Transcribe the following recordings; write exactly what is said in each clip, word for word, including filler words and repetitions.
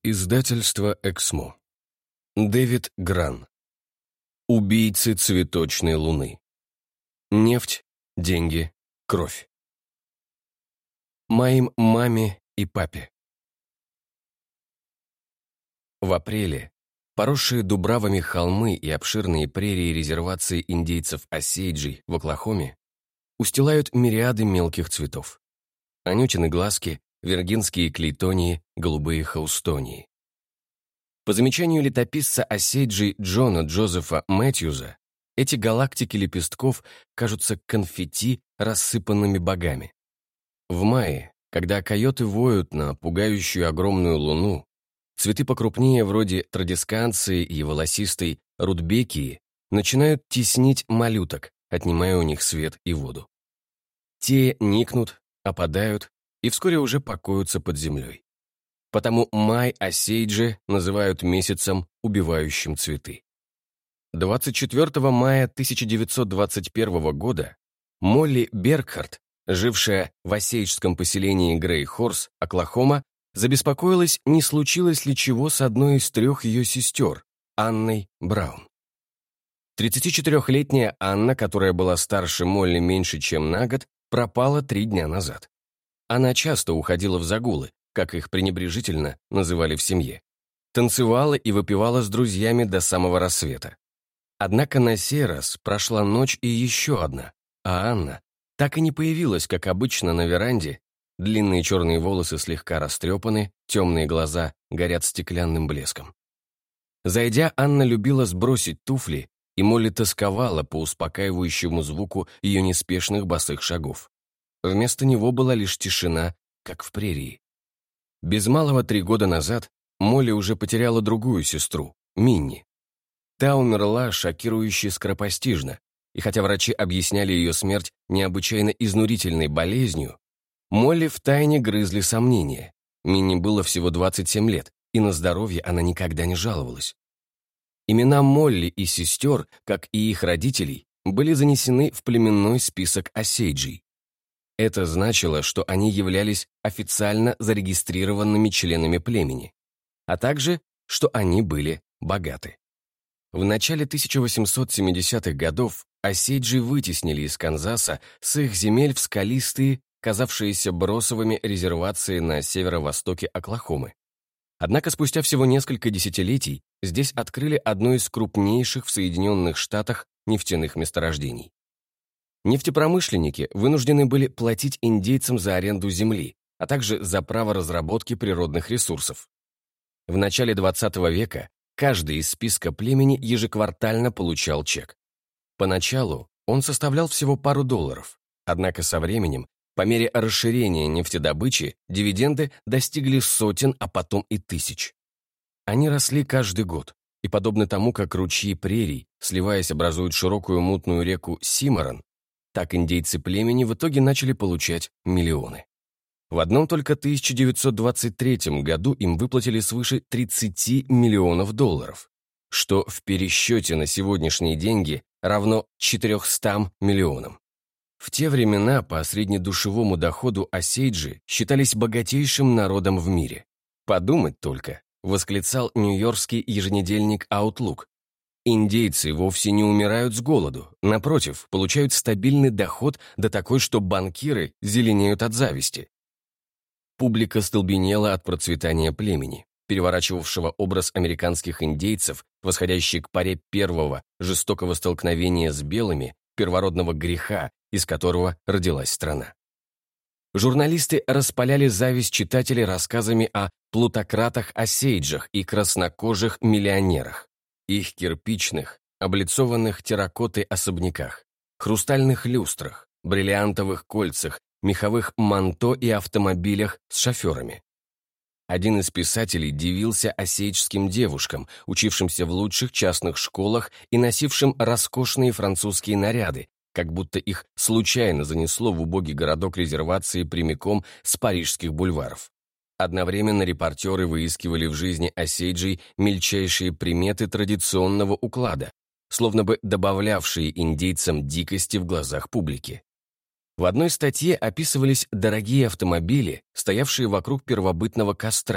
Издательство «Эксмо». Дэвид Гран. Убийцы цветочной луны. Нефть, деньги, кровь. Моим маме и папе. В апреле поросшие дубравами холмы и обширные прерии резервации индейцев Осейджи в Оклахоме устилают мириады мелких цветов. Анютины глазки, виргинские клейтонии, голубые хаустонии. По замечанию летописца Осейджи Джона Джозефа Мэтьюза, эти галактики лепестков кажутся конфетти, рассыпанными богами. В мае, когда койоты воют на пугающую огромную луну, цветы покрупнее вроде традисканции и волосистой рудбекии начинают теснить малюток, отнимая у них свет и воду. Те никнут, опадают и вскоре уже покоятся под землей. Потому май Осейджи называют месяцем, убивающим цветы. двадцать четвёртого мая тысяча девятьсот двадцать первого года Молли Бергхарт, жившая в осейджском поселении Грей-Хорс, Оклахома, забеспокоилась, не случилось ли чего с одной из трех ее сестер, Анной Браун. тридцатичетырёхлетняя Анна, которая была старше Молли меньше, чем на год, пропала три дня назад. Она часто уходила в загулы, как их пренебрежительно называли в семье. Танцевала и выпивала с друзьями до самого рассвета. Однако на сей раз прошла ночь и еще одна, а Анна так и не появилась, как обычно, на веранде. Длинные черные волосы слегка растрепаны, темные глаза горят стеклянным блеском. Зайдя, Анна любила сбросить туфли, и Молли тосковала по успокаивающему звуку ее неспешных босых шагов. Вместо него была лишь тишина, как в прерии. Без малого три года назад Молли уже потеряла другую сестру, Минни. Та умерла шокирующе скоропостижно, и хотя врачи объясняли ее смерть необычайно изнурительной болезнью, Молли втайне грызли сомнения. Минни было всего двадцать семь лет, и на здоровье она никогда не жаловалась. Имена Молли и сестер, как и их родителей, были занесены в племенной список Осейджей. Это значило, что они являлись официально зарегистрированными членами племени, а также, что они были богаты. В начале тысяча восемьсот семидесятых годов Осейджи вытеснили из Канзаса с их земель в скалистые, казавшиеся бросовыми резервации на северо-востоке Оклахомы. Однако спустя всего несколько десятилетий здесь открыли одно из крупнейших в Соединенных Штатах нефтяных месторождений. Нефтепромышленники вынуждены были платить индейцам за аренду земли, а также за право разработки природных ресурсов. В начале двадцатого века каждый из списка племени ежеквартально получал чек. Поначалу он составлял всего пару долларов, однако со временем, по мере расширения нефтедобычи, дивиденды достигли сотен, а потом и тысяч. Они росли каждый год, и подобно тому, как ручьи прерий, сливаясь, образуют широкую мутную реку Симорон, так индейцы племени в итоге начали получать миллионы. В одном только тысяча девятьсот двадцать третьем году им выплатили свыше тридцати миллионов долларов, что в пересчете на сегодняшние деньги равно четырёмстам миллионам. В те времена по среднедушевому доходу Осейджи считались богатейшим народом в мире. «Подумать только», — восклицал нью-йоркский еженедельник Outlook, «индейцы вовсе не умирают с голоду, напротив, получают стабильный доход до такой, что банкиры зеленеют от зависти». Публика столбенела от процветания племени, переворачивавшего образ американских индейцев, восходящий к поре первого жестокого столкновения с белыми, первородного греха, из которого родилась страна. Журналисты распаляли зависть читателей рассказами о плутократах-осейджах и краснокожих миллионерах, их кирпичных, облицованных терракотой особняках, хрустальных люстрах, бриллиантовых кольцах, меховых манто и автомобилях с шоферами. Один из писателей дивился осейджским девушкам, учившимся в лучших частных школах и носившим роскошные французские наряды, как будто их случайно занесло в убогий городок резервации прямиком с парижских бульваров. Одновременно репортеры выискивали в жизни осейджей мельчайшие приметы традиционного уклада, словно бы добавлявшие индейцам дикости в глазах публики. В одной статье описывались дорогие автомобили, стоявшие вокруг первобытного костра,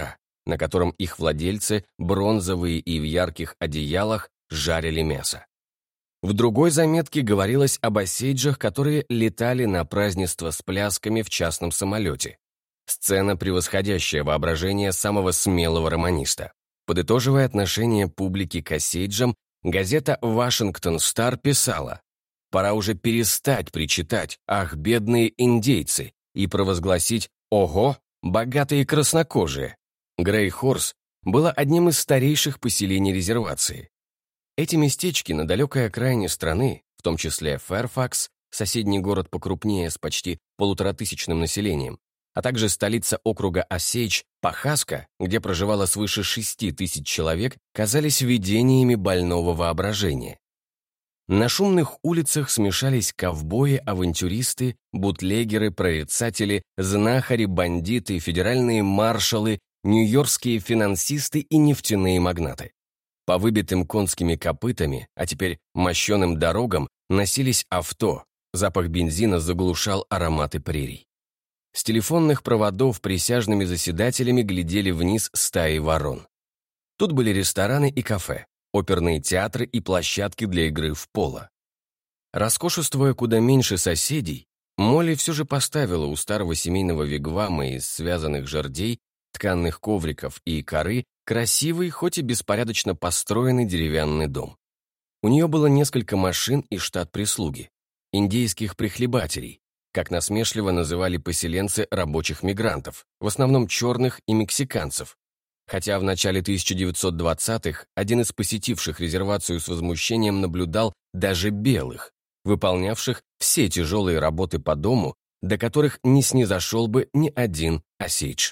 на котором их владельцы, бронзовые и в ярких одеялах, жарили мясо. В другой заметке говорилось об осейджах, которые летали на празднество с плясками в частном самолете. Сцена, превосходящая воображение самого смелого романиста. Подытоживая отношение публики к осейджам, газета «Вашингтон Стар» писала: «Пора уже перестать причитать «Ах, бедные индейцы» и провозгласить «Ого, богатые краснокожие». Грей-Хорс было одним из старейших поселений резервации. Эти местечки на далекой окраине страны, в том числе Фэрфакс, соседний город покрупнее с почти полуторатысячным населением, а также столица округа Осейдж, Пахаска, где проживало свыше шести тысяч человек, казались видениями больного воображения. На шумных улицах смешались ковбои, авантюристы, бутлегеры, прорицатели, знахари, бандиты, федеральные маршалы, нью-йоркские финансисты и нефтяные магнаты. По выбитым конскими копытами, а теперь мощеным дорогам, носились авто, запах бензина заглушал ароматы прерий. С телефонных проводов присяжными заседателями глядели вниз стаи ворон. Тут были рестораны и кафе, оперные театры и площадки для игры в поло. Роскошествуя куда меньше соседей, Молли все же поставила у старого семейного вигвама из связанных жердей, тканных ковриков и коры красивый, хоть и беспорядочно построенный деревянный дом. У нее было несколько машин и штат прислуги, индейских прихлебателей, как насмешливо называли поселенцы рабочих мигрантов, в основном черных и мексиканцев, хотя в начале тысяча девятьсот двадцатых один из посетивших резервацию с возмущением наблюдал даже белых, выполнявших все тяжелые работы по дому, до которых не снизошел бы ни один осейдж.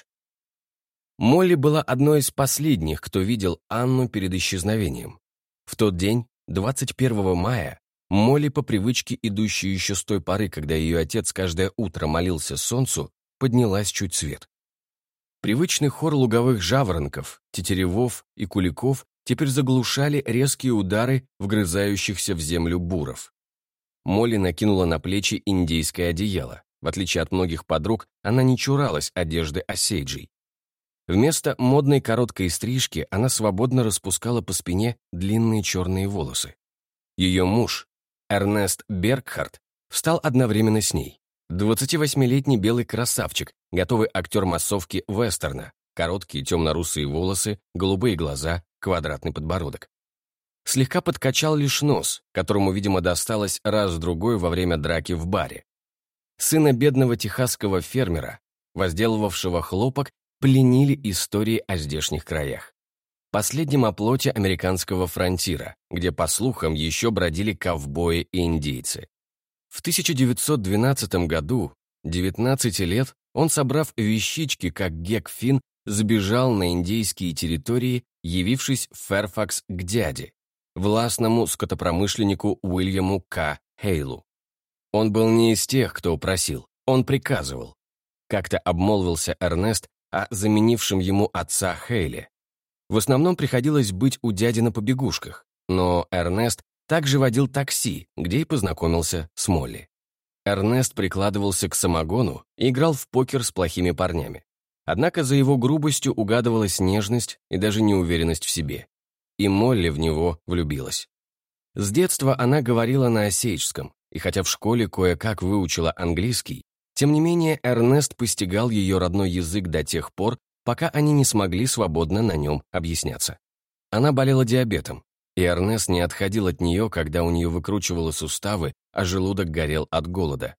Молли была одной из последних, кто видел Анну перед исчезновением. В тот день, двадцать первого мая, Молли, по привычке, идущей еще с той поры, когда ее отец каждое утро молился солнцу, поднялась чуть свет. Привычный хор луговых жаворонков, тетеревов и куликов теперь заглушали резкие удары вгрызающихся в землю буров. Молли накинула на плечи индейское одеяло. В отличие от многих подруг, она не чуралась одежды осейджей. Вместо модной короткой стрижки она свободно распускала по спине длинные черные волосы. Ее муж, Эрнест Бергхарт, встал одновременно с ней. двадцативосьмилетний белый красавчик, готовый актер массовки вестерна, короткие темно-русые волосы, голубые глаза, квадратный подбородок. Слегка подкачал лишь нос, которому, видимо, досталось раз-другой во время драки в баре. Сына бедного техасского фермера, возделывавшего хлопок, пленили истории о здешних краях. Последнем оплоте американского фронтира, где, по слухам, еще бродили ковбои и индейцы. В тысяча девятьсот двенадцатом году, девятнадцати лет, он, собрав вещички, как Гек Финн, сбежал на индейские территории, явившись в Фэрфакс к дяде, властному скотопромышленнику Уильяму К. Хейлу. Он был не из тех, кто просил, он приказывал. Как-то обмолвился Эрнест о заменившем ему отца Хейле. В основном приходилось быть у дяди на побегушках, но Эрнест также водил такси, где и познакомился с Молли. Эрнест прикладывался к самогону и играл в покер с плохими парнями. Однако за его грубостью угадывалась нежность и даже неуверенность в себе. И Молли в него влюбилась. С детства она говорила на осейджском, и хотя в школе кое-как выучила английский, тем не менее Эрнест постигал ее родной язык до тех пор, пока они не смогли свободно на нем объясняться. Она болела диабетом, и Эрнест не отходил от нее, когда у нее выкручивало суставы, а желудок горел от голода.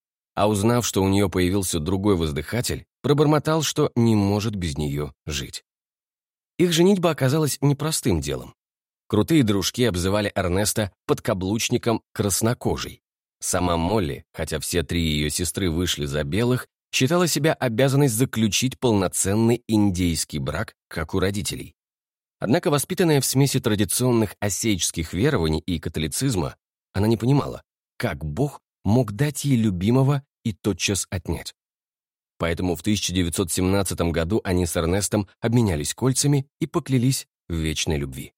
А узнав, что у нее появился другой воздыхатель, пробормотал, что не может без нее жить. Их женитьба оказалась непростым делом. Крутые дружки обзывали Эрнеста подкаблучником краснокожий. Сама Молли, хотя все три ее сестры вышли за белых, считала себя обязанной заключить полноценный индейский брак, как у родителей. Однако, воспитанная в смеси традиционных осейджских верований и католицизма, она не понимала, как Бог мог дать ей любимого и тотчас отнять. Поэтому в тысяча девятьсот семнадцатом году они с Эрнестом обменялись кольцами и поклялись в вечной любви.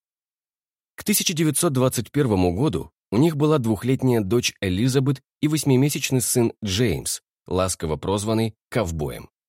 К тысяча девятьсот двадцать первому году у них была двухлетняя дочь Элизабет и восьмимесячный сын Джеймс, ласково прозванный ковбоем.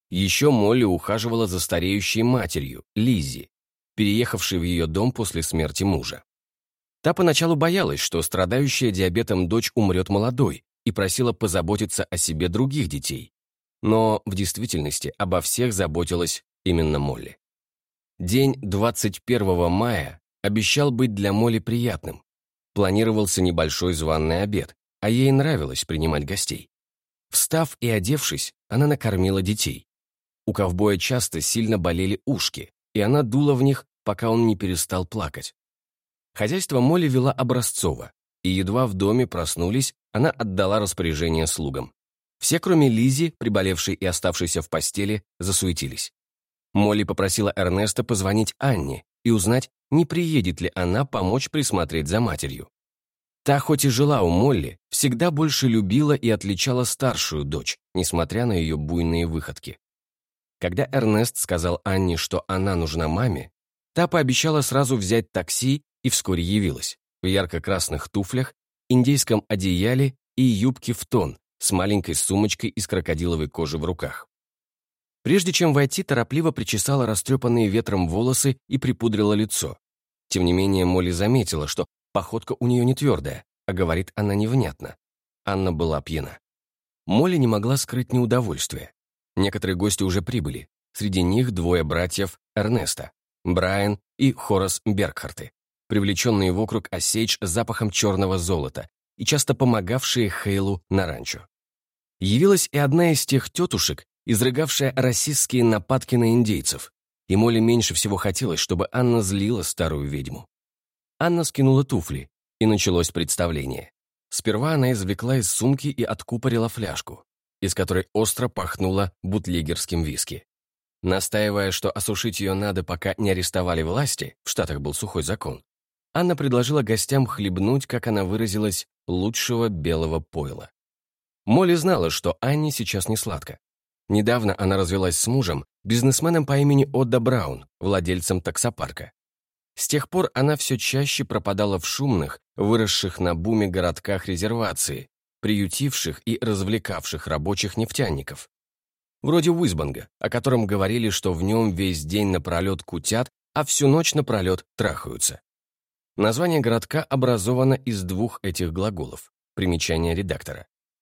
Еще Молли ухаживала за стареющей матерью, Лиззи, переехавшей в ее дом после смерти мужа. Та поначалу боялась, что страдающая диабетом дочь умрет молодой, и просила позаботиться о себе других детей. Но в действительности обо всех заботилась именно Молли. День двадцать первого мая обещал быть для Молли приятным. Планировался небольшой званый обед, а ей нравилось принимать гостей. Встав и одевшись, она накормила детей. У ковбоя часто сильно болели ушки, и она дула в них, пока он не перестал плакать. Хозяйство Молли вела образцово, и едва в доме проснулись, она отдала распоряжение слугам. Все, кроме Лиззи, приболевшей и оставшейся в постели, засуетились. Молли попросила Эрнеста позвонить Анне и узнать, не приедет ли она помочь присмотреть за матерью. Та, хоть и жила у Молли, всегда больше любила и отличала старшую дочь, несмотря на ее буйные выходки. Когда Эрнест сказал Анне, что она нужна маме, та пообещала сразу взять такси и вскоре явилась в ярко-красных туфлях, индейском одеяле и юбке в тон с маленькой сумочкой из крокодиловой кожи в руках. Прежде чем войти, торопливо причесала растрепанные ветром волосы и припудрила лицо. Тем не менее, Молли заметила, что походка у нее не твердая, а говорит она невнятно. Анна была пьяна. Молли не могла скрыть неудовольствие. Некоторые гости уже прибыли. Среди них двое братьев Эрнеста, Брайан и Хорас Бергхарты, привлеченные вокруг Осейдж запахом черного золота и часто помогавшие Хейлу на ранчо. Явилась и одна из тех тетушек, изрыгавшая расистские нападки на индейцев, и Молли меньше всего хотелось, чтобы Анна злила старую ведьму. Анна скинула туфли, и началось представление. Сперва она извлекла из сумки и откупорила фляжку, из которой остро пахнуло бутлегерским виски. Настаивая, что осушить ее надо, пока не арестовали власти, в Штатах был сухой закон, Анна предложила гостям хлебнуть, как она выразилась, лучшего белого пойла. Молли знала, что Анне сейчас не сладко. Недавно она развелась с мужем, бизнесменом по имени Отда Браун, владельцем таксопарка. С тех пор она все чаще пропадала в шумных, выросших на буме городках резервации, приютивших и развлекавших рабочих нефтяников. Вроде Уизбанга, о котором говорили, что в нем весь день напролет кутят, а всю ночь напролет трахаются. Название городка образовано из двух этих глаголов. Примечание редактора.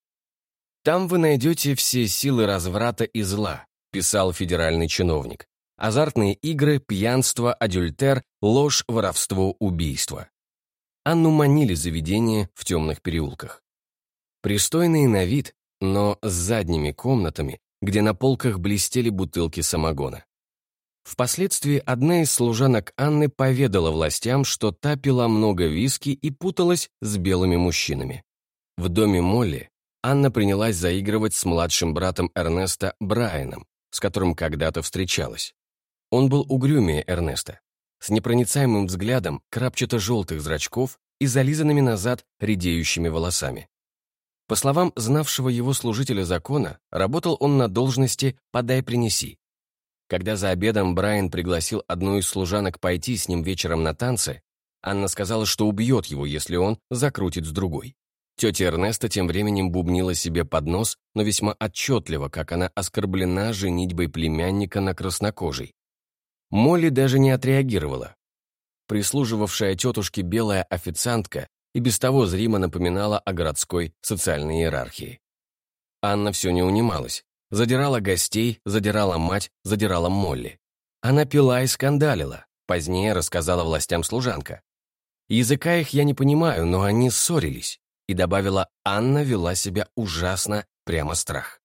«Там вы найдете все силы разврата и зла», писал федеральный чиновник. «Азартные игры, пьянство, адюльтер, ложь, воровство, убийство». Анну манили заведения в темных переулках. Пристойные на вид, но с задними комнатами, где на полках блестели бутылки самогона. Впоследствии одна из служанок Анны поведала властям, что та пила много виски и путалась с белыми мужчинами. В доме Молли Анна принялась заигрывать с младшим братом Эрнеста Брайаном, с которым когда-то встречалась. Он был угрюмее Эрнеста, с непроницаемым взглядом крапчато-желтых зрачков и зализанными назад редеющими волосами. По словам знавшего его служителя закона, работал он на должности «подай-принеси». Когда за обедом Брайан пригласил одну из служанок пойти с ним вечером на танцы, Анна сказала, что убьет его, если он закрутит с другой. Тетя Эрнеста тем временем бубнила себе под нос, но весьма отчетливо, как она оскорблена женитьбой племянника на краснокожей. Молли даже не отреагировала. Прислуживавшая тетушке белая официантка и без того зримо напоминала о городской социальной иерархии. Анна все не унималась. Задирала гостей, задирала мать, задирала Молли. Она пила и скандалила, позднее рассказала властям служанка. Языка их я не понимаю, но они ссорились. И добавила, Анна вела себя ужасно, прямо страх.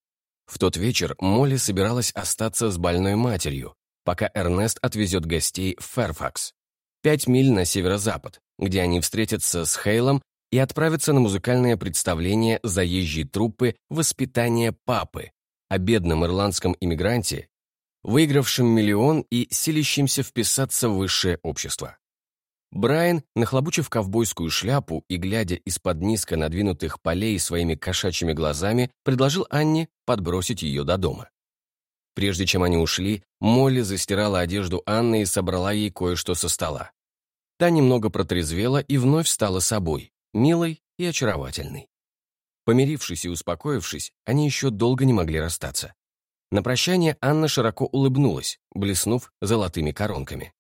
В тот вечер Молли собиралась остаться с больной матерью, пока Эрнест отвезет гостей в Фэрфакс, пять миль на северо-запад, где они встретятся с Хейлом и отправятся на музыкальное представление заезжей труппы «Воспитание папы» о бедном ирландском иммигранте, выигравшем миллион и силящемся вписаться в высшее общество. Брайан, нахлобучив ковбойскую шляпу и глядя из-под низко надвинутых полей своими кошачьими глазами, предложил Анне подбросить ее до дома. Прежде чем они ушли, Молли застирала одежду Анны и собрала ей кое-что со стола. Та немного протрезвела и вновь стала собой, милой и очаровательной. Помирившись и успокоившись, они еще долго не могли расстаться. На прощание Анна широко улыбнулась, блеснув золотыми коронками.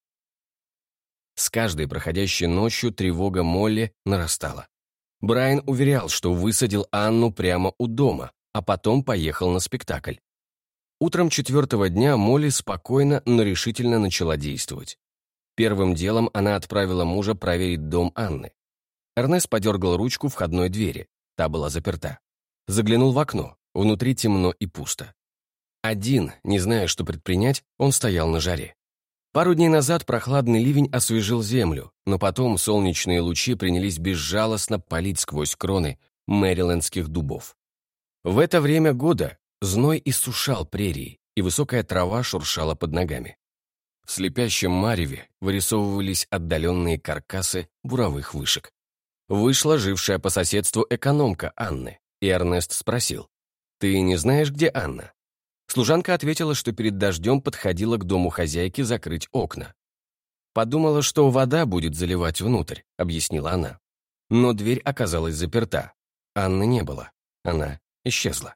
С каждой проходящей ночью тревога Молли нарастала. Брайан уверял, что высадил Анну прямо у дома, а потом поехал на спектакль. Утром четвертого дня Молли спокойно, но решительно начала действовать. Первым делом она отправила мужа проверить дом Анны. Эрнест подергал ручку входной двери, та была заперта. Заглянул в окно, внутри темно и пусто. Один, не зная, что предпринять, он стоял на жаре. Пару дней назад прохладный ливень освежил землю, но потом солнечные лучи принялись безжалостно палить сквозь кроны мэрилендских дубов. В это время года зной иссушал прерии, и высокая трава шуршала под ногами. В слепящем мареве вырисовывались отдаленные каркасы буровых вышек. Вышла жившая по соседству экономка Анны, и Эрнест спросил: «Ты не знаешь, где Анна?» Служанка ответила, что перед дождем подходила к дому хозяйки закрыть окна. «Подумала, что вода будет заливать внутрь», — объяснила она. Но дверь оказалась заперта. Анны не было. Она исчезла.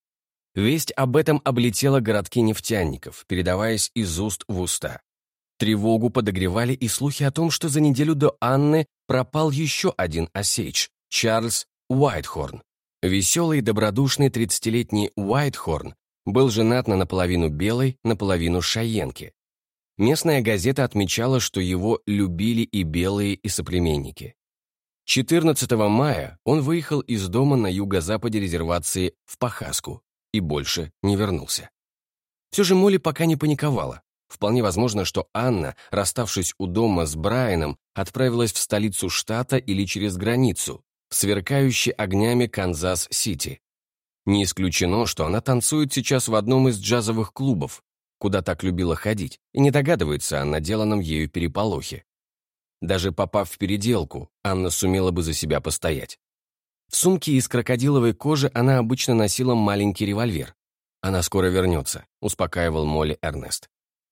Весть об этом облетела городки нефтяников, передаваясь из уст в уста. Тревогу подогревали и слухи о том, что за неделю до Анны пропал еще один осейдж — Чарльз Уайтхорн. Веселый и добродушный тридцатилетний Уайтхорн был женат на наполовину белой, наполовину шайенке. Местная газета отмечала, что его любили и белые, и соплеменники. четырнадцатого мая он выехал из дома на юго-западе резервации в Пахаску и больше не вернулся. Все же Молли пока не паниковала. Вполне возможно, что Анна, расставшись у дома с Брайаном, отправилась в столицу штата или через границу, в сверкающий огнями Канзас-Сити. Не исключено, что она танцует сейчас в одном из джазовых клубов, куда так любила ходить, и не догадывается о наделанном ею переполохе. Даже попав в переделку, Анна сумела бы за себя постоять. В сумке из крокодиловой кожи она обычно носила маленький револьвер. «Она скоро вернется», — успокаивал Молли Эрнест.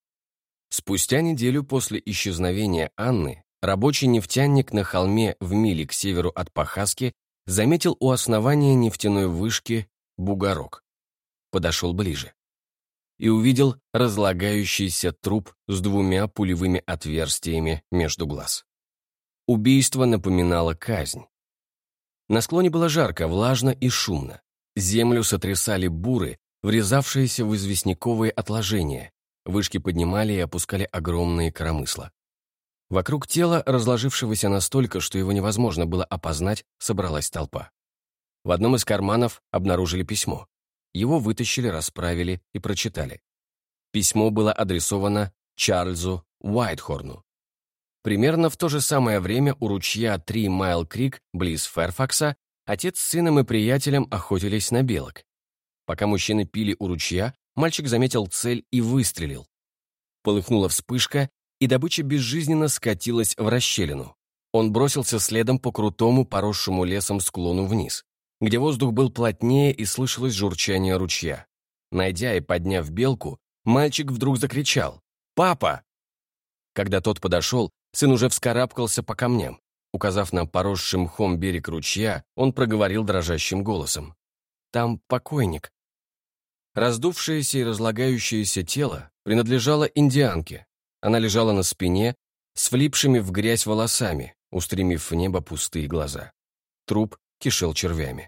Спустя неделю после исчезновения Анны рабочий нефтяник на холме в миле к северу от Пахаски заметил у основания нефтяной вышки бугорок. Подошел ближе и увидел разлагающийся труп с двумя пулевыми отверстиями между глаз. Убийство напоминало казнь. На склоне было жарко, влажно и шумно. Землю сотрясали буры, врезавшиеся в известняковые отложения. Вышки поднимали и опускали огромные коромысла. Вокруг тела, разложившегося настолько, что его невозможно было опознать, собралась толпа. В одном из карманов обнаружили письмо. Его вытащили, расправили и прочитали. Письмо было адресовано Чарльзу Уайтхорну. Примерно в то же самое время у ручья Три Майл Крик, близ Фэрфакса, отец с сыном и приятелем охотились на белок. Пока мужчины пили у ручья, мальчик заметил цель и выстрелил. Полыхнула вспышка, и добыча безжизненно скатилась в расщелину. Он бросился следом по крутому, поросшему лесом склону вниз, где воздух был плотнее и слышалось журчание ручья. Найдя и подняв белку, мальчик вдруг закричал: «Папа!». Когда тот подошел, сын уже вскарабкался по камням. Указав на поросший мхом берег ручья, он проговорил дрожащим голосом: «Там покойник». Раздувшееся и разлагающееся тело принадлежало индианке. Она лежала на спине, с влипшими в грязь волосами, устремив в небо пустые глаза. Труп кишел червями.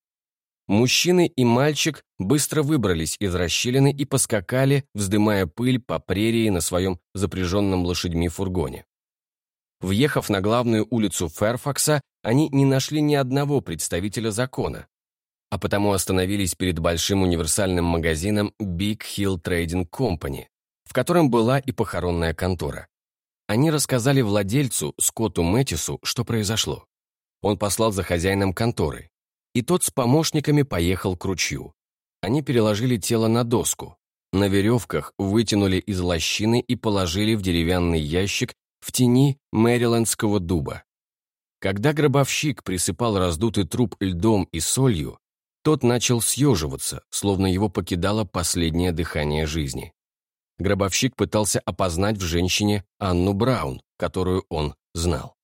Мужчины и мальчик быстро выбрались из расщелины и поскакали, вздымая пыль по прерии на своем запряженном лошадьми фургоне. Въехав на главную улицу Фэрфакса, они не нашли ни одного представителя закона, а потому остановились перед большим универсальным магазином Big Hill Trading Company, в котором была и похоронная контора. Они рассказали владельцу, Скотту Мэттису, что произошло. Он послал за хозяином конторы, и тот с помощниками поехал к ручью. Они переложили тело на доску, на веревках вытянули из лощины и положили в деревянный ящик в тени мэрилендского дуба. Когда гробовщик присыпал раздутый труп льдом и солью, тот начал съеживаться, словно его покидало последнее дыхание жизни. Гробовщик пытался опознать в женщине Анну Браун, которую он знал.